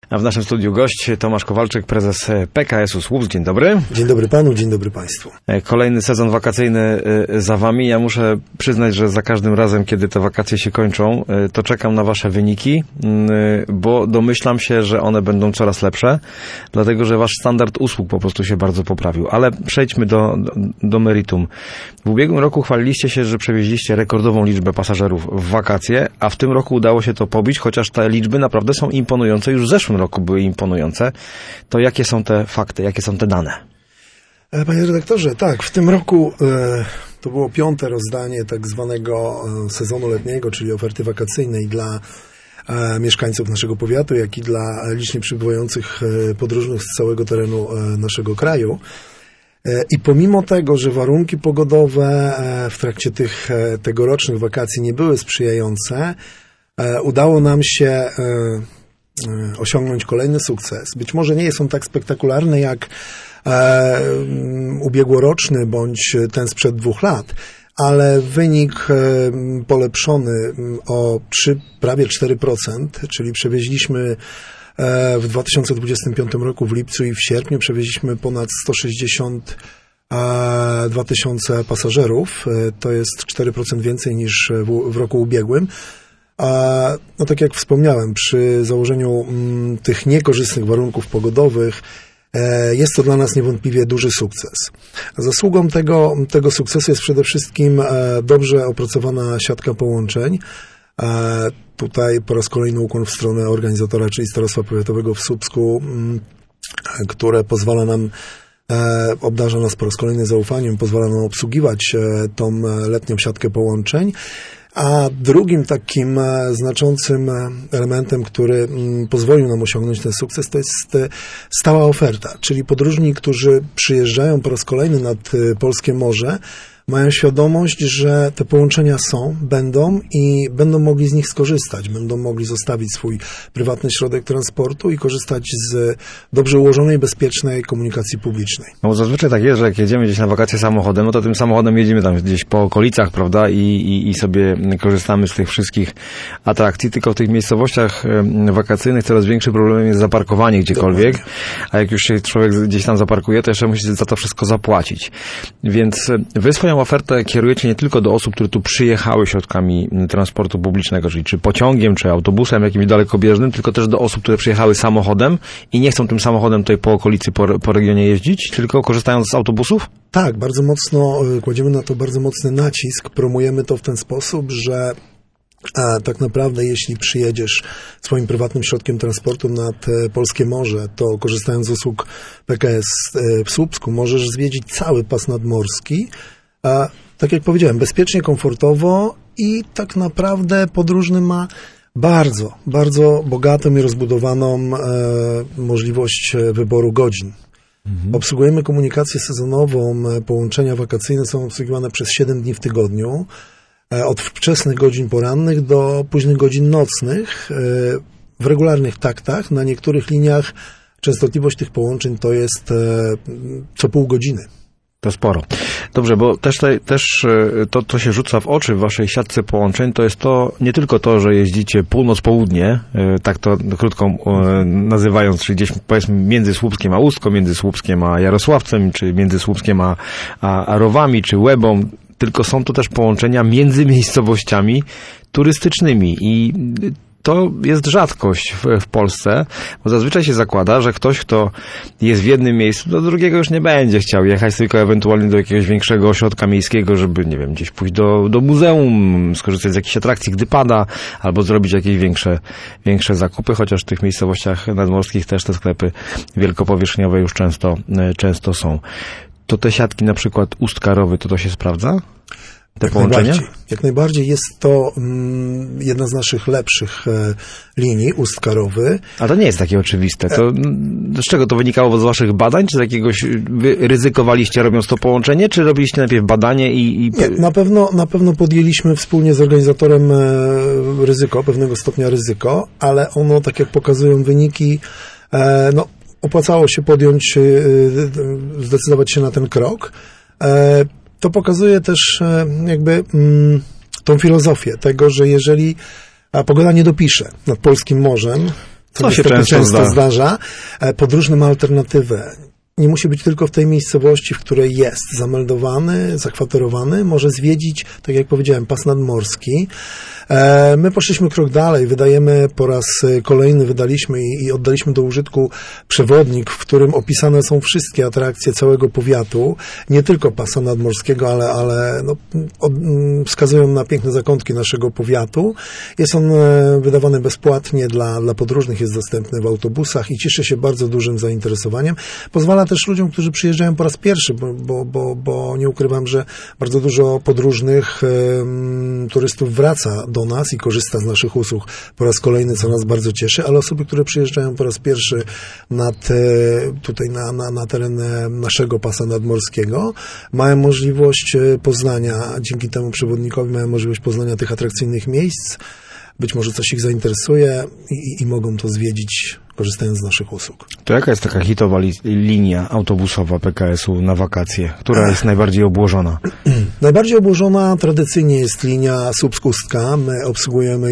A w naszym studiu gość Tomasz Kowalczyk, prezes PKS-u Słupsk. Dzień dobry. Dzień dobry panu, dzień dobry państwu. Kolejny sezon wakacyjny za wami. Ja muszę przyznać, że za każdym razem, kiedy te wakacje się kończą, to czekam na wasze wyniki, bo domyślam się, że one będą coraz lepsze, dlatego że wasz standard usług po prostu się bardzo poprawił. Ale przejdźmy do meritum. W ubiegłym roku chwaliliście się, że przewieźliście rekordową liczbę pasażerów w wakacje, a w tym roku udało się to pobić, chociaż te liczby naprawdę są imponujące. Już w zeszłym roku były imponujące. To jakie są te fakty, jakie są te dane? Panie redaktorze, tak, w tym roku to było 5. rozdanie tak zwanego sezonu letniego, czyli oferty wakacyjnej dla mieszkańców naszego powiatu, jak i dla licznie przybywających podróżnych z całego terenu naszego kraju. I pomimo tego, że warunki pogodowe w trakcie tych tegorocznych wakacji nie były sprzyjające, udało nam się osiągnąć kolejny sukces. Być może nie jest on tak spektakularny jak ubiegłoroczny bądź ten sprzed 2 lat, ale wynik polepszony o prawie 4%, czyli przewieźliśmy w 2025 roku w lipcu i w sierpniu przewieźliśmy ponad 162 tysiące pasażerów. To jest 4% więcej niż w roku ubiegłym. No tak jak wspomniałem, przy założeniu tych niekorzystnych warunków pogodowych jest to dla nas niewątpliwie duży sukces. Zasługą tego sukcesu jest przede wszystkim dobrze opracowana siatka połączeń. Tutaj po raz kolejny ukłon w stronę organizatora, czyli Starostwa Powiatowego w Słupsku, które pozwala nam, obdarza nas po raz kolejny zaufaniem, pozwala nam obsługiwać tą letnią siatkę połączeń. A drugim takim znaczącym elementem, który pozwolił nam osiągnąć ten sukces, to jest stała oferta, czyli podróżni, którzy przyjeżdżają po raz kolejny nad polskie morze, mają świadomość, że te połączenia będą mogli z nich skorzystać. Będą mogli zostawić swój prywatny środek transportu i korzystać z dobrze ułożonej, bezpiecznej komunikacji publicznej. No bo zazwyczaj tak jest, że jak jedziemy gdzieś na wakacje samochodem, no to tym samochodem jedziemy tam gdzieś po okolicach, prawda, i sobie korzystamy z tych wszystkich atrakcji, tylko w tych miejscowościach wakacyjnych coraz większym problemem jest zaparkowanie gdziekolwiek, a jak już się człowiek gdzieś tam zaparkuje, to jeszcze musi za to wszystko zapłacić. Więc wy swoją ofertę kierujecie nie tylko do osób, które tu przyjechały środkami transportu publicznego, czyli czy pociągiem, czy autobusem jakimś dalekobieżnym, tylko też do osób, które przyjechały samochodem i nie chcą tym samochodem tutaj po okolicy, po regionie jeździć, tylko korzystają z autobusów? Tak, bardzo mocno kładziemy na to bardzo mocny nacisk. Promujemy to w ten sposób, że tak naprawdę jeśli przyjedziesz swoim prywatnym środkiem transportu nad polskie morze, to korzystając z usług PKS w Słupsku możesz zwiedzić cały pas nadmorski. Tak jak powiedziałem, bezpiecznie, komfortowo i tak naprawdę podróżny ma bardzo, bardzo bogatą i rozbudowaną możliwość wyboru godzin. Obsługujemy komunikację sezonową, połączenia wakacyjne są obsługiwane przez 7 dni w tygodniu, od wczesnych godzin porannych do późnych godzin nocnych, w regularnych taktach. Na niektórych liniach częstotliwość tych połączeń to jest co pół godziny. To sporo. Dobrze, bo też to się rzuca w oczy w waszej siatce połączeń, to jest to nie tylko to, że jeździcie północ-południe, tak to krótko nazywając, czyli gdzieś powiedzmy między Słupskiem a Ustką, między Słupskiem a Jarosławcem, czy między Słupskiem a Rowami, czy Łebą, tylko są to też połączenia między miejscowościami turystycznymi i to jest rzadkość w Polsce, bo zazwyczaj się zakłada, że ktoś, kto jest w jednym miejscu, do drugiego już nie będzie chciał jechać, tylko ewentualnie do jakiegoś większego ośrodka miejskiego, żeby, nie wiem, gdzieś pójść do muzeum, skorzystać z jakichś atrakcji, gdy pada, albo zrobić jakieś większe zakupy, chociaż w tych miejscowościach nadmorskich też te sklepy wielkopowierzchniowe już często są. To te siatki, na przykład Ustkarowy, to się sprawdza? Te połączenia? Jak najbardziej jest to jedna z naszych lepszych linii, Ustkarowy. A to nie jest takie oczywiste. To z czego to wynikało z waszych badań? Czy z jakiegoś wy ryzykowaliście robiąc to połączenie? Czy robiliście najpierw badanie i... Nie, na pewno podjęliśmy wspólnie z organizatorem pewnego stopnia ryzyko, ale ono, tak jak pokazują wyniki, opłacało się zdecydować się na ten krok. To pokazuje też jakby tą filozofię tego, że jeżeli pogoda nie dopisze nad polskim morzem, Co się często zdarza. Podróżny ma alternatywę. Nie musi być tylko w tej miejscowości, w której jest zameldowany, zakwaterowany. Może zwiedzić, tak jak powiedziałem, pas nadmorski. My poszliśmy krok dalej. Po raz kolejny wydaliśmy i oddaliśmy do użytku przewodnik, w którym opisane są wszystkie atrakcje całego powiatu. Nie tylko pasa nadmorskiego, ale wskazują na piękne zakątki naszego powiatu. Jest on wydawany bezpłatnie dla podróżnych, jest dostępny w autobusach i cieszy się bardzo dużym zainteresowaniem. Pozwala też ludziom, którzy przyjeżdżają po raz pierwszy, bo nie ukrywam, że bardzo dużo podróżnych turystów wraca do nas i korzysta z naszych usług po raz kolejny, co nas bardzo cieszy, ale osoby, które przyjeżdżają po raz pierwszy tutaj na teren naszego pasa nadmorskiego, mają możliwość poznania, dzięki temu przewodnikowi mają możliwość poznania tych atrakcyjnych miejsc. Być może coś ich zainteresuje i mogą to zwiedzić, korzystając z naszych usług. To jaka jest taka hitowa linia autobusowa PKS-u na wakacje? Która jest najbardziej obłożona? Najbardziej obłożona tradycyjnie jest linia Słupsk-Ustka. My obsługujemy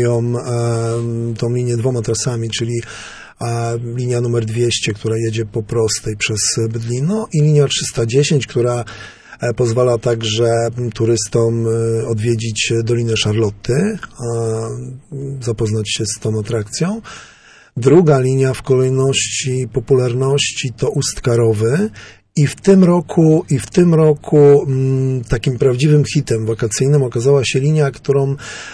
tą linię 2 trasami, czyli linia numer 200, która jedzie po prostej przez Bydlino, i linia 310, która pozwala także turystom odwiedzić Dolinę Szarlotty, zapoznać się z tą atrakcją. Druga linia w kolejności popularności to Ustkarowy. I w tym roku takim prawdziwym hitem wakacyjnym okazała się linia, którą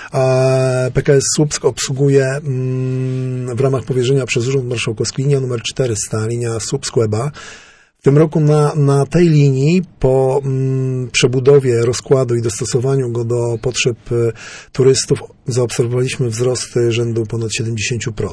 PKS Słupsk obsługuje w ramach powierzenia przez Urząd Marszałkowski, linia numer 400, linia Słupsk-Łeba. W tym roku na tej linii po przebudowie rozkładu i dostosowaniu go do potrzeb turystów zaobserwowaliśmy wzrosty rzędu ponad 70%.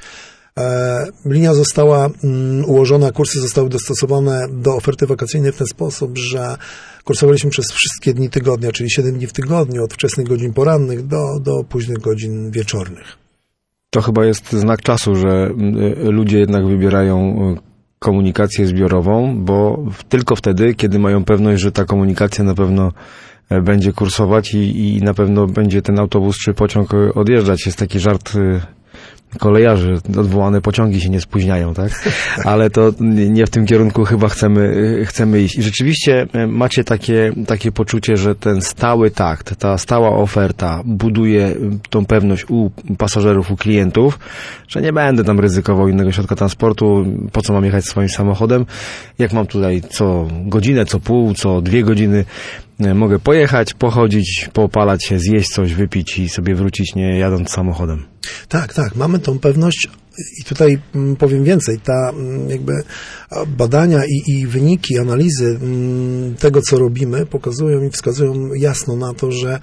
Linia została ułożona, kursy zostały dostosowane do oferty wakacyjnej w ten sposób, że kursowaliśmy przez wszystkie dni tygodnia, czyli 7 dni w tygodniu, od wczesnych godzin porannych do późnych godzin wieczornych. To chyba jest znak czasu, że ludzie jednak wybierają komunikację zbiorową, bo tylko wtedy, kiedy mają pewność, że ta komunikacja na pewno będzie kursować i na pewno będzie ten autobus czy pociąg odjeżdżać. Jest taki żart kolejarzy, odwołane pociągi się nie spóźniają, tak? Ale to nie w tym kierunku chyba chcemy iść. I rzeczywiście macie takie poczucie, że ten stały takt, ta stała oferta buduje tą pewność u pasażerów, u klientów, że nie będę tam ryzykował innego środka transportu, po co mam jechać swoim samochodem, jak mam tutaj co godzinę, co pół, co 2 godziny mogę pojechać, pochodzić, poopalać się, zjeść coś, wypić i sobie wrócić, nie jadąc samochodem. Tak, mamy tą pewność i tutaj powiem więcej. Jakby badania i wyniki, analizy tego, co robimy, pokazują i wskazują jasno na to, że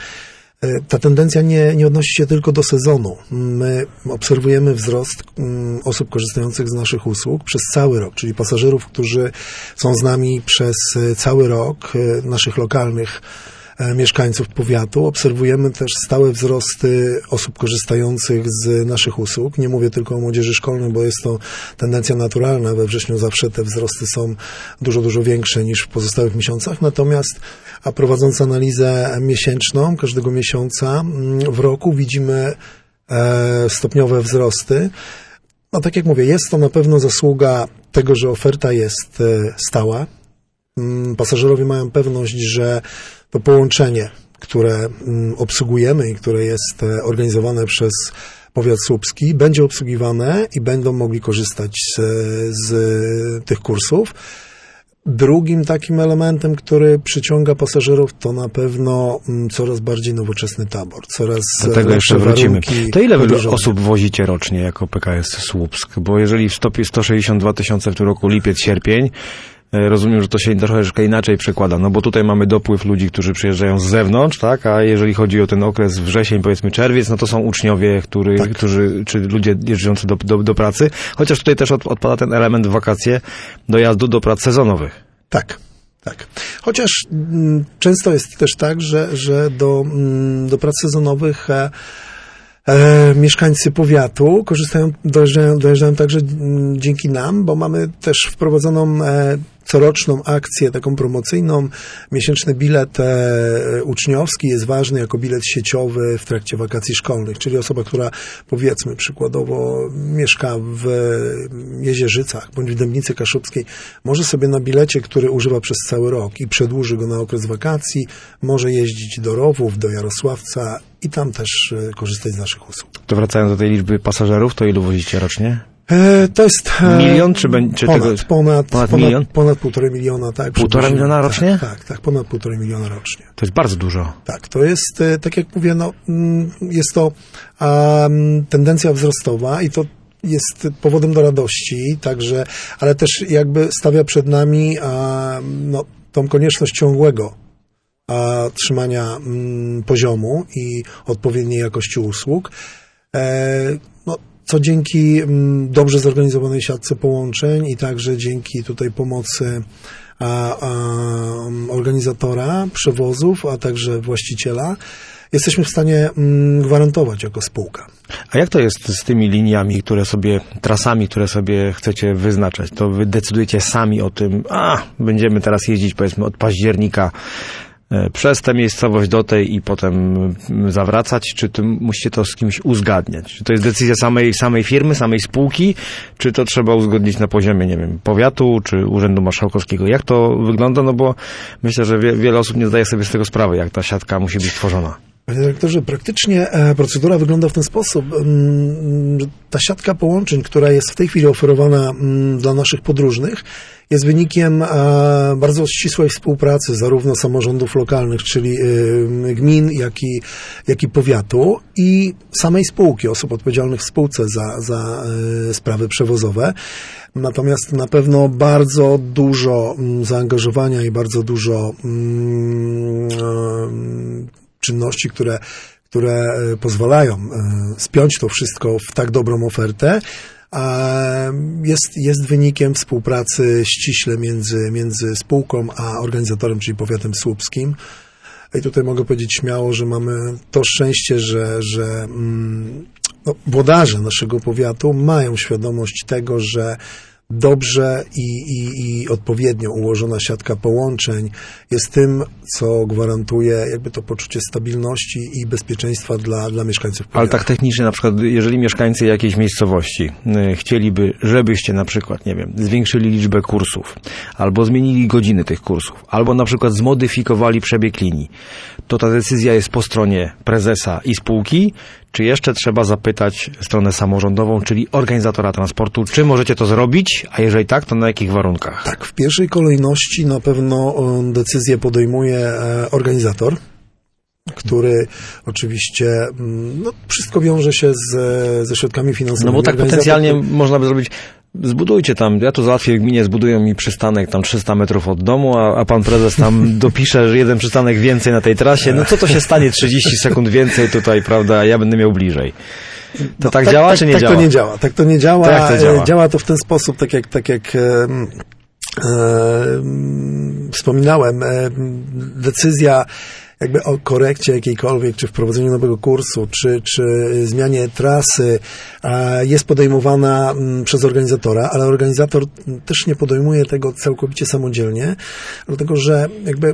ta tendencja nie odnosi się tylko do sezonu. My obserwujemy wzrost osób korzystających z naszych usług przez cały rok, czyli pasażerów, którzy są z nami przez cały rok, naszych lokalnych mieszkańców powiatu. Obserwujemy też stałe wzrosty osób korzystających z naszych usług. Nie mówię tylko o młodzieży szkolnej, bo jest to tendencja naturalna. We wrześniu zawsze te wzrosty są dużo większe niż w pozostałych miesiącach. Natomiast prowadząc analizę miesięczną, każdego miesiąca w roku widzimy stopniowe wzrosty. No tak jak mówię, jest to na pewno zasługa tego, że oferta jest stała. Pasażerowie mają pewność, że to połączenie, które obsługujemy i które jest organizowane przez powiat słupski, będzie obsługiwane i będą mogli korzystać z tych kursów. Drugim takim elementem, który przyciąga pasażerów, to na pewno coraz bardziej nowoczesny tabor. Do tego jeszcze wrócimy. To ile osób wozicie rocznie jako PKS Słupsk? Bo jeżeli w stopie 162 000 w tym roku lipiec, sierpień, rozumiem, że to się troszeczkę inaczej przekłada, no bo tutaj mamy dopływ ludzi, którzy przyjeżdżają z zewnątrz, tak, a jeżeli chodzi o ten okres wrzesień, powiedzmy czerwiec, no to są uczniowie, którzy czy ludzie jeżdżący do pracy, chociaż tutaj też odpada ten element w wakacje dojazdu do prac sezonowych. Tak. Chociaż często jest też tak, że do prac sezonowych Mieszkańcy powiatu dojeżdżają także dzięki nam, bo mamy też wprowadzoną coroczną akcję taką promocyjną. Miesięczny bilet uczniowski jest ważny jako bilet sieciowy w trakcie wakacji szkolnych, czyli osoba, która powiedzmy przykładowo mieszka w Jezierzycach bądź w Dębnicy Kaszubskiej, może sobie na bilecie, który używa przez cały rok i przedłuży go na okres wakacji, może jeździć do Rowów, do Jarosławca i tam też korzystać z naszych usług. To wracając do tej liczby pasażerów, to ilu wozicie rocznie? To jest... Milion, czy ponad milion? Ponad 1,5 miliona, tak. 1,5 miliona rocznie? Tak, ponad 1,5 miliona rocznie. To jest bardzo dużo. Tak, to jest, tak jak mówię, jest to tendencja wzrostowa i to jest powodem do radości, także, ale też jakby stawia przed nami tą konieczność ciągłego trzymania poziomu i odpowiedniej jakości usług. Co dzięki dobrze zorganizowanej siatce połączeń i także dzięki tutaj pomocy organizatora przewozów, a także właściciela, jesteśmy w stanie gwarantować jako spółka. A jak to jest z tymi liniami, trasami, które sobie chcecie wyznaczać? To wy decydujecie sami o tym, będziemy teraz jeździć powiedzmy od października przez tę miejscowość do tej i potem zawracać, czy to musicie to z kimś uzgadniać? Czy to jest decyzja samej firmy, samej spółki, czy to trzeba uzgodnić na poziomie, nie wiem, powiatu, czy Urzędu Marszałkowskiego? Jak to wygląda? No bo myślę, że wiele osób nie zdaje sobie z tego sprawy, jak ta siatka musi być tworzona. Panie dyrektorze, praktycznie procedura wygląda w ten sposób. Ta siatka połączeń, która jest w tej chwili oferowana dla naszych podróżnych, jest wynikiem bardzo ścisłej współpracy zarówno samorządów lokalnych, czyli gmin, jak i powiatu i samej spółki, osób odpowiedzialnych w spółce za sprawy przewozowe. Natomiast na pewno bardzo dużo zaangażowania i bardzo dużo czynności, które pozwalają spiąć to wszystko w tak dobrą ofertę, jest wynikiem współpracy ściśle między spółką a organizatorem, czyli powiatem słupskim. I tutaj mogę powiedzieć śmiało, że mamy to szczęście, że włodarze naszego powiatu mają świadomość tego, że dobrze i odpowiednio ułożona siatka połączeń jest tym, co gwarantuje jakby to poczucie stabilności i bezpieczeństwa dla mieszkańców powiatu. Ale tak technicznie, na przykład, jeżeli mieszkańcy jakiejś miejscowości chcieliby, żebyście na przykład, nie wiem, zwiększyli liczbę kursów, albo zmienili godziny tych kursów, albo na przykład zmodyfikowali przebieg linii, to ta decyzja jest po stronie prezesa i spółki, czy jeszcze trzeba zapytać stronę samorządową, czyli organizatora transportu, czy możecie to zrobić, a jeżeli tak, to na jakich warunkach? Tak, w pierwszej kolejności na pewno decyzję podejmuje organizator, który oczywiście wszystko wiąże się ze środkami finansowymi. No bo tak potencjalnie można by zrobić, zbudujcie tam, ja to załatwię w gminie, zbudują mi przystanek tam 300 metrów od domu, a pan prezes tam dopisze, że jeden przystanek więcej na tej trasie, no co to się stanie, 30 sekund więcej tutaj, prawda, ja będę miał bliżej. To tak działa, czy nie działa? Tak to nie działa. Tak to nie działa. Tak to działa. Działa to w ten sposób, tak jak wspominałem, decyzja jakby o korekcie jakiejkolwiek, czy wprowadzeniu nowego kursu, czy zmianie trasy jest podejmowana przez organizatora, ale organizator też nie podejmuje tego całkowicie samodzielnie, dlatego że jakby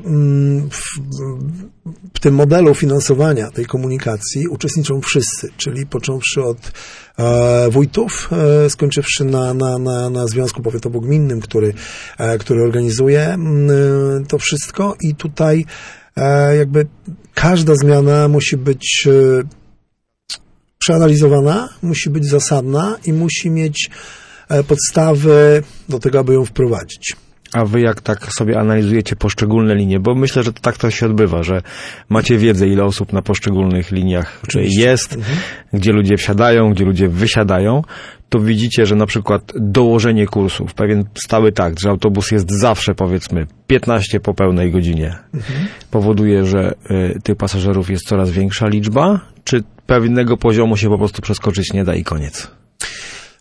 w tym modelu finansowania tej komunikacji uczestniczą wszyscy, czyli począwszy od wójtów, skończywszy na Związku Powiatowo-Gminnym, który organizuje to wszystko i tutaj jakby każda zmiana musi być przeanalizowana, musi być zasadna i musi mieć podstawy do tego, aby ją wprowadzić. A wy jak tak sobie analizujecie poszczególne linie? Bo myślę, że tak to się odbywa, że macie wiedzę, ile osób na poszczególnych liniach jest, gdzie ludzie wsiadają, gdzie ludzie wysiadają, to widzicie, że na przykład dołożenie kursów, pewien stały takt, że autobus jest zawsze, powiedzmy, 15 po pełnej godzinie, powoduje, że tych pasażerów jest coraz większa liczba, czy pewnego poziomu się po prostu przeskoczyć nie da i koniec?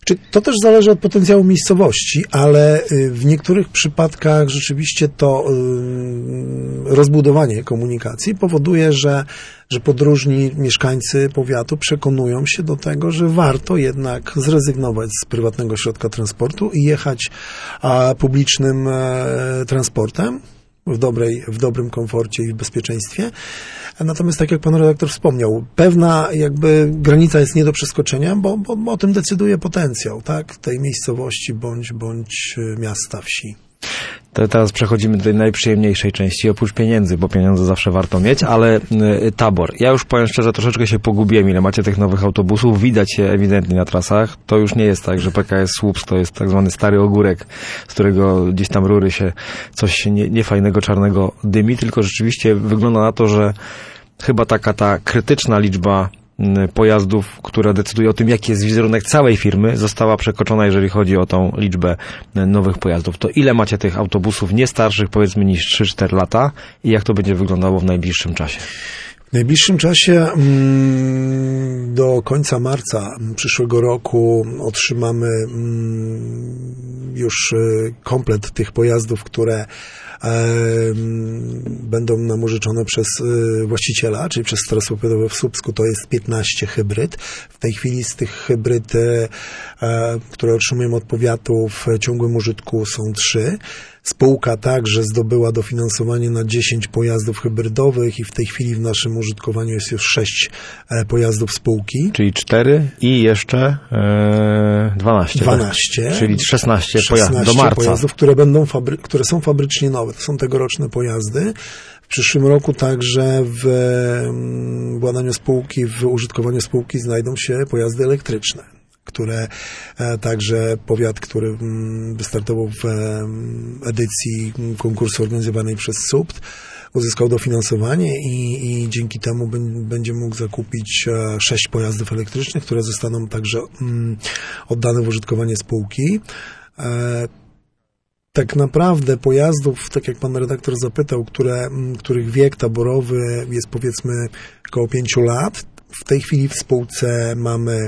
To też zależy od potencjału miejscowości, ale w niektórych przypadkach rzeczywiście to rozbudowanie komunikacji powoduje, że podróżni mieszkańcy powiatu przekonują się do tego, że warto jednak zrezygnować z prywatnego środka transportu i jechać publicznym transportem w dobrym komforcie i w bezpieczeństwie. Natomiast tak jak pan redaktor wspomniał, pewna jakby granica jest nie do przeskoczenia, bo o tym decyduje potencjał, tak, tej miejscowości bądź miasta, wsi. To teraz przechodzimy do tej najprzyjemniejszej części, oprócz pieniędzy, bo pieniądze zawsze warto mieć, ale tabor. Ja już powiem szczerze, troszeczkę się pogubiłem, ile macie tych nowych autobusów. Widać je ewidentnie na trasach. To już nie jest tak, że PKS Słupsk to jest tak zwany stary ogórek, z którego gdzieś tam rury się coś niefajnego, czarnego dymi, tylko rzeczywiście wygląda na to, że chyba ta krytyczna liczba pojazdów, która decyduje o tym, jaki jest wizerunek całej firmy, została przekroczona, jeżeli chodzi o tą liczbę nowych pojazdów. To ile macie tych autobusów nie starszych, powiedzmy, niż 3-4 lata i jak to będzie wyglądało w najbliższym czasie? W najbliższym czasie do końca marca przyszłego roku otrzymamy już komplet tych pojazdów, które będą nam użyczone przez właściciela, czyli przez Starostwo Powiatowe w Słupsku. To jest 15 hybryd. W tej chwili z tych hybryd, które otrzymujemy od powiatu w ciągłym użytku, są 3. Spółka także zdobyła dofinansowanie na 10 pojazdów hybrydowych i w tej chwili w naszym użytkowaniu jest już 6 pojazdów spółki. Czyli 4 i jeszcze 12. 12. Tak? Czyli 16 pojazdów do marca. Pojazdów, które są fabrycznie nowe. To są tegoroczne pojazdy. W przyszłym roku także w władaniu spółki, w użytkowaniu spółki znajdą się pojazdy elektryczne, które także powiat, który wystartował w edycji konkursu organizowanej przez SUPT, uzyskał dofinansowanie i dzięki temu będzie mógł zakupić 6 pojazdów elektrycznych, które zostaną także oddane w użytkowanie spółki. Tak naprawdę pojazdów, tak jak pan redaktor zapytał, których wiek taborowy jest powiedzmy około 5 lat, w tej chwili w spółce mamy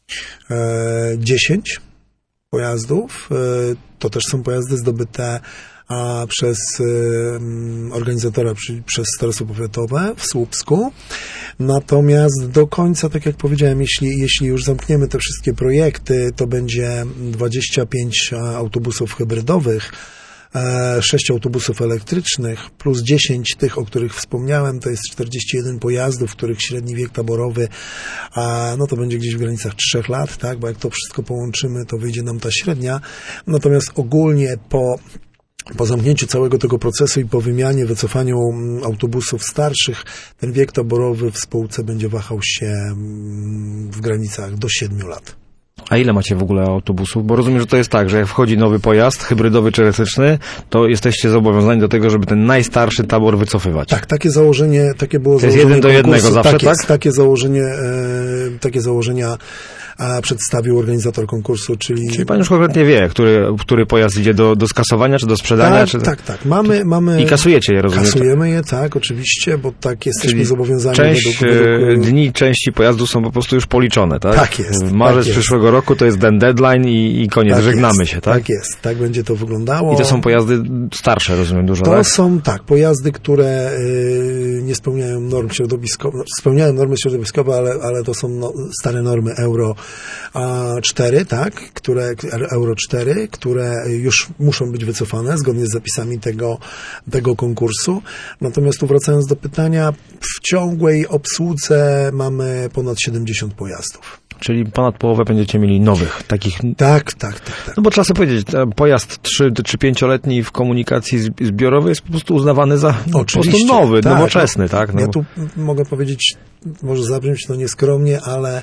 10 pojazdów. To też są pojazdy zdobyte przez organizatora, przez Starostwo Powiatowe w Słupsku. Natomiast do końca, tak jak powiedziałem, jeśli już zamkniemy te wszystkie projekty, to będzie 25 autobusów hybrydowych, 6 autobusów elektrycznych plus 10 tych, o których wspomniałem, to jest 41 pojazdów, których średni wiek taborowy no to będzie gdzieś w granicach 3 lat, tak, bo jak to wszystko połączymy, to wyjdzie nam ta średnia. Natomiast ogólnie po zamknięciu całego tego procesu i po wymianie, wycofaniu autobusów starszych, ten wiek taborowy w spółce będzie wahał się w granicach do 7 lat. A ile macie w ogóle autobusów? Bo rozumiem, że to jest tak, że jak wchodzi nowy pojazd, hybrydowy czy elektryczny, to jesteście zobowiązani do tego, żeby ten najstarszy tabor wycofywać. Tak, takie było założenie. To jest 1 do 1 zawsze, tak? Jest, takie założenia przedstawił organizator konkursu, czyli pan już konkretnie wie, który pojazd idzie do skasowania, czy do sprzedania? Tak. Mamy... I kasujecie je, rozumiem? Kasujemy je, tak, oczywiście, bo tak jesteśmy zobowiązani. Część dni, części pojazdu są po prostu już policzone, tak? Tak jest. Marzec przyszłego roku to jest ten deadline i koniec, tak, żegnamy się, tak? Tak jest, tak będzie to wyglądało. I to są pojazdy starsze, rozumiem, dużo, to tak? To są, pojazdy, które nie spełniają norm środowiskowych, spełniają normy środowiskowe, ale to są stare normy Euro 4, tak, Euro 4, które już muszą być wycofane zgodnie z zapisami tego konkursu. Natomiast tu wracając do pytania, w ciągłej obsłudze mamy ponad 70 pojazdów. Czyli ponad połowę będziecie mieli nowych, takich... Tak. No bo trzeba sobie powiedzieć, pojazd 3 czy 5-letni w komunikacji zbiorowej jest po prostu uznawany za po prostu nowy, nowoczesny, tak? Ja tu mogę powiedzieć, może zabrzmieć to nieskromnie, ale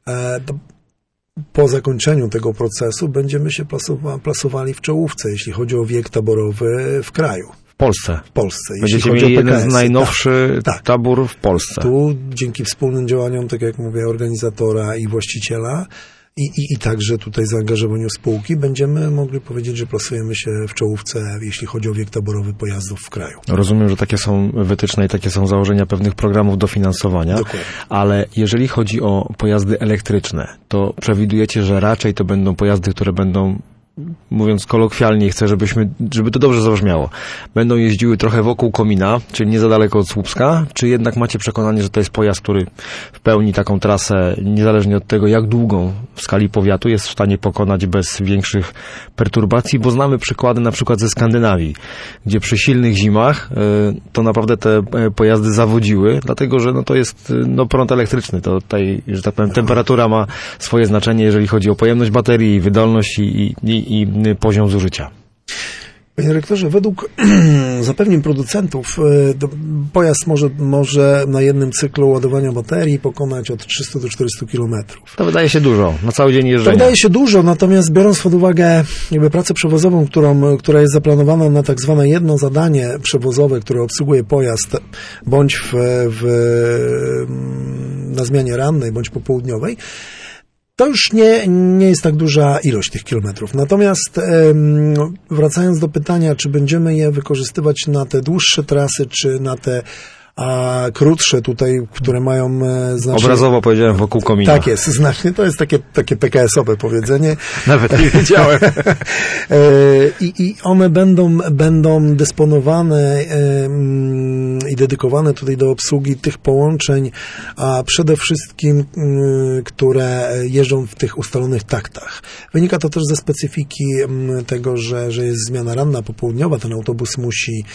po zakończeniu tego procesu będziemy się plasowali w czołówce, jeśli chodzi o wiek taborowy w kraju. W Polsce. Będziecie mieli jeden z najnowszy tabór w Polsce. Tu dzięki wspólnym działaniom, tak jak mówię, organizatora i właściciela, i także tutaj zaangażowaniu spółki będziemy mogli powiedzieć, że plasujemy się w czołówce, jeśli chodzi o wiek taborowy pojazdów w kraju. Rozumiem, że takie są wytyczne i takie są założenia pewnych programów dofinansowania. Dokładnie. Ale jeżeli chodzi o pojazdy elektryczne, to przewidujecie, że raczej to będą pojazdy, które będą, mówiąc kolokwialnie, chcę, żeby to dobrze zabrzmiało, będą jeździły trochę wokół komina, czyli nie za daleko od Słupska, czy jednak macie przekonanie, że to jest pojazd, który w pełni taką trasę, niezależnie od tego, jak długą w skali powiatu, jest w stanie pokonać bez większych perturbacji, bo znamy przykłady na przykład ze Skandynawii, gdzie przy silnych zimach to naprawdę te pojazdy zawodziły, dlatego, że to jest prąd elektryczny, to tutaj, że tak powiem, temperatura ma swoje znaczenie, jeżeli chodzi o pojemność baterii, wydolność i poziom zużycia. Panie dyrektorze, według zapewnień producentów pojazd może na jednym cyklu ładowania baterii pokonać od 300 do 400 kilometrów. To wydaje się dużo, na cały dzień jeżdżenia. To wydaje się dużo, natomiast biorąc pod uwagę pracę przewozową, która jest zaplanowana na tak zwane jedno zadanie przewozowe, które obsługuje pojazd, bądź na zmianie rannej, bądź popołudniowej, to już nie jest tak duża ilość tych kilometrów. Natomiast wracając do pytania, czy będziemy je wykorzystywać na te dłuższe trasy, czy na te krótsze tutaj, które mają znacznie... Obrazowo powiedziałem wokół komina. Tak jest, znacznie. To jest takie PKS-owe powiedzenie. Nawet nie wiedziałem. I one będą dysponowane i dedykowane tutaj do obsługi tych połączeń, a przede wszystkim, które jeżdżą w tych ustalonych taktach. Wynika to też ze specyfiki tego, że jest zmiana ranna, popołudniowa. Ten autobus musi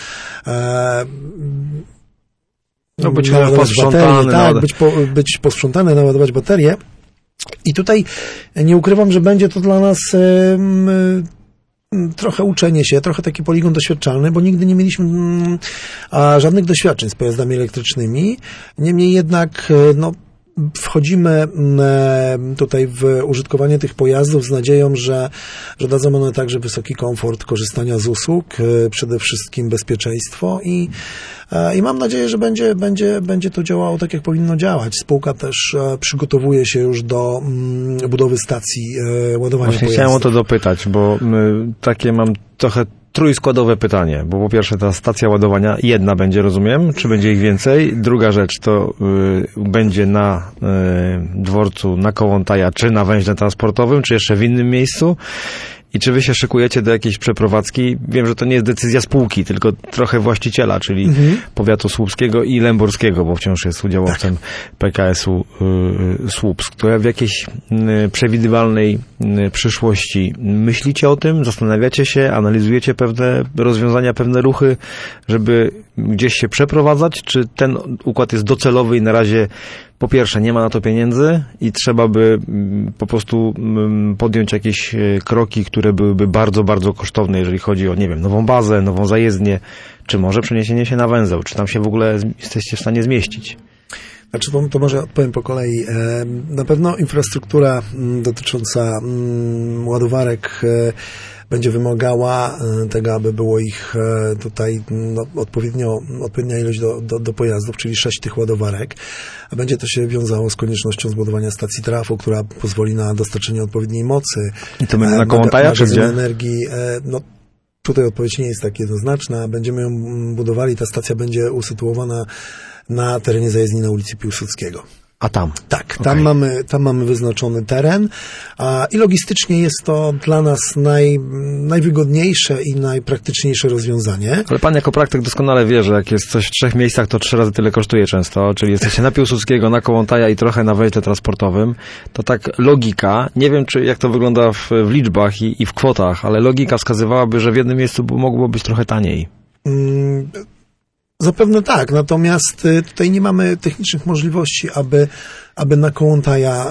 być posprzątany. Tak, być posprzątany, naładować baterię. I tutaj nie ukrywam, że będzie to dla nas trochę uczenie się, trochę taki poligon doświadczalny, bo nigdy nie mieliśmy żadnych doświadczeń z pojazdami elektrycznymi. Niemniej jednak wchodzimy tutaj w użytkowanie tych pojazdów z nadzieją, że dadzą one także wysoki komfort korzystania z usług, przede wszystkim bezpieczeństwo i mam nadzieję, że będzie to działało tak, jak powinno działać. Spółka też przygotowuje się już do budowy stacji ładowania pojazdów. Chciałem o to dopytać, bo takie mam trochę trójskładowe pytanie, bo po pierwsze ta stacja ładowania jedna będzie, rozumiem, czy będzie ich więcej? Druga rzecz to będzie na dworcu na Kołłątaja, czy na węźle transportowym, czy jeszcze w innym miejscu? I czy wy się szykujecie do jakiejś przeprowadzki? Wiem, że to nie jest decyzja spółki, tylko trochę właściciela, czyli powiatu słupskiego i lęborskiego, bo wciąż jest udziałowcem PKS-u Słupsk. To w jakiejś przewidywalnej przyszłości myślicie o tym? Zastanawiacie się? Analizujecie pewne rozwiązania, pewne ruchy, żeby gdzieś się przeprowadzać? Czy ten układ jest docelowy i na razie po pierwsze, nie ma na to pieniędzy i trzeba by po prostu podjąć jakieś kroki, które byłyby bardzo, bardzo kosztowne, jeżeli chodzi o, nową bazę, nową zajezdnię, czy może przeniesienie się na węzeł, czy tam się w ogóle jesteście w stanie zmieścić? Znaczy, to może odpowiem po kolei. Na pewno infrastruktura dotycząca ładowarek będzie wymagała tego, aby było ich tutaj odpowiednia ilość do pojazdów, czyli 6 tych ładowarek. A będzie to się wiązało z koniecznością zbudowania stacji trafo, która pozwoli na dostarczenie odpowiedniej mocy. I to będzie na Kołłątaja, czy gdzie? Energii. Tutaj odpowiedź nie jest tak jednoznaczna. Będziemy ją budowali. Ta stacja będzie usytuowana na terenie zajezdni na ulicy Piłsudskiego. A tam? Tak, tam mamy wyznaczony teren i logistycznie jest to dla nas najwygodniejsze i najpraktyczniejsze rozwiązanie. Ale pan jako praktyk doskonale wie, że jak jest coś w 3 miejscach, to 3 razy tyle kosztuje często, czyli jesteście na Piłsudskiego, na Kołłątaja i trochę na węźle transportowym. To tak logika, nie wiem jak to wygląda w liczbach i w kwotach, ale logika wskazywałaby, że w jednym miejscu mogło być trochę taniej. Zapewne tak, natomiast tutaj nie mamy technicznych możliwości, aby na Kołłątaja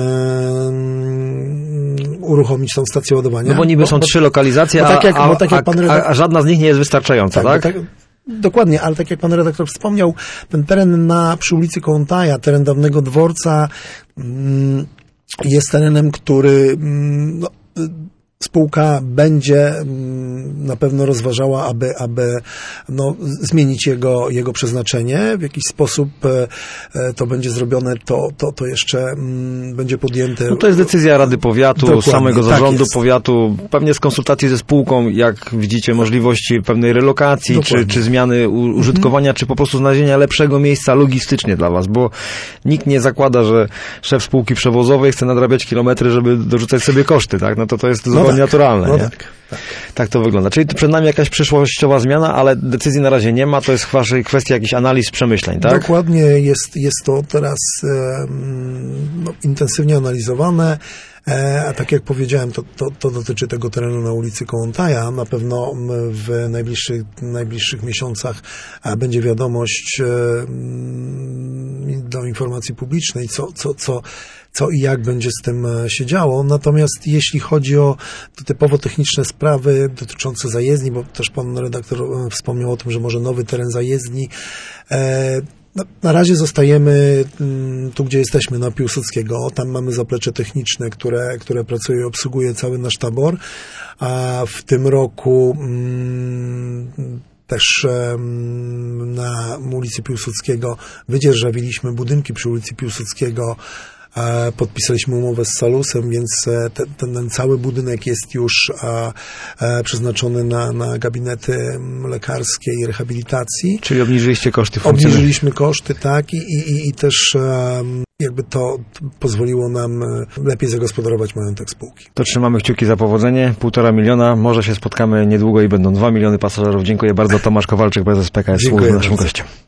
uruchomić tą stację ładowania. No bo niby są 3 lokalizacje, a żadna z nich nie jest wystarczająca, tak? Dokładnie, ale tak jak pan redaktor wspomniał, ten teren przy ulicy Kołłątaja, teren dawnego dworca jest terenem, który spółka będzie na pewno rozważała, aby zmienić jego przeznaczenie. W jakiś sposób to będzie zrobione, to jeszcze będzie podjęte. No to jest decyzja Rady Powiatu, Dokładnie, samego zarządu tak powiatu, pewnie z konsultacji ze spółką, jak widzicie, możliwości pewnej relokacji, czy zmiany użytkowania, czy po prostu znalezienia lepszego miejsca logistycznie dla was, bo nikt nie zakłada, że szef spółki przewozowej chce nadrabiać kilometry, żeby dorzucać sobie koszty, tak? No to jest zupełnie naturalne, nie? Tak to wygląda. Czyli przed nami jakaś przyszłościowa zmiana, ale decyzji na razie nie ma, to jest kwestia jakichś analiz, przemyśleń, tak? Dokładnie, jest to teraz intensywnie analizowane, a tak jak powiedziałem, to dotyczy tego terenu na ulicy Kołłątaja. Na pewno w najbliższych miesiącach będzie wiadomość do informacji publicznej, co i jak będzie z tym się działo. Natomiast jeśli chodzi o typowo techniczne sprawy dotyczące zajezdni, bo też pan redaktor wspomniał o tym, że może nowy teren zajezdni, na razie zostajemy tu, gdzie jesteśmy, na Piłsudskiego. Tam mamy zaplecze techniczne, które pracuje i obsługuje cały nasz tabor, a w tym roku też na ulicy Piłsudskiego wydzierżawiliśmy budynki przy ulicy Piłsudskiego. Podpisaliśmy umowę z Salusem, więc ten cały budynek jest już przeznaczony na gabinety lekarskie i rehabilitacji. Czyli obniżyliście koszty funkcjonowania. Obniżyliśmy koszty, tak, i też jakby to pozwoliło nam lepiej zagospodarować majątek spółki. To trzymamy kciuki za powodzenie. 1,5 miliona. Może się spotkamy niedługo i będą 2 miliony pasażerów. Dziękuję bardzo. Tomasz Kowalczyk, prezes PKS Służb, naszym gościem.